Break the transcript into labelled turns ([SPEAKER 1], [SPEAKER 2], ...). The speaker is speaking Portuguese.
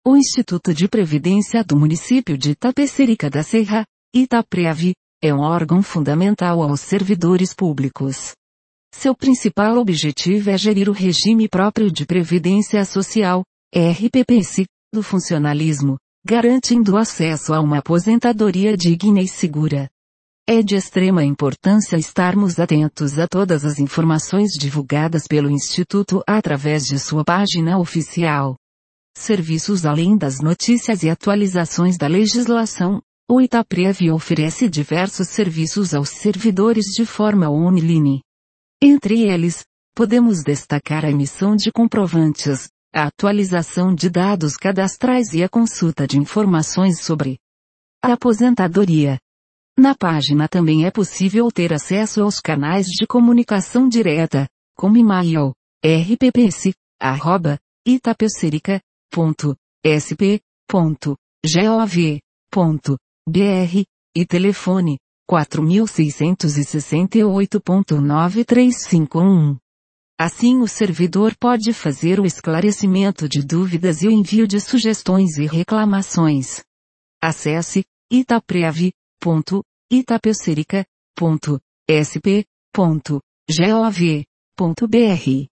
[SPEAKER 1] O Instituto de Previdência do município de Itapecerica da Serra, Itaprev, é um órgão fundamental aos servidores públicos. Seu principal objetivo é gerir o regime próprio de previdência social, RPPS, do funcionalismo, garantindo acesso a uma aposentadoria digna e segura. É de extrema importância estarmos atentos a todas as informações divulgadas pelo Instituto através de sua página oficial. Serviços além das notícias e atualizações da legislação, o Itaprev oferece diversos serviços aos servidores de forma online. Entre eles, podemos destacar a emissão de comprovantes, a atualização de dados cadastrais e a consulta de informações sobre a aposentadoria. Na página também é possível ter acesso aos canais de comunicação direta, como e-mail, rppc@itapecerica.sp.gov.br, e telefone, 4668.93511. Assim o servidor pode fazer o esclarecimento de dúvidas e o envio de sugestões e reclamações. Acesse itaprev.itapecerica.sp.gov.br.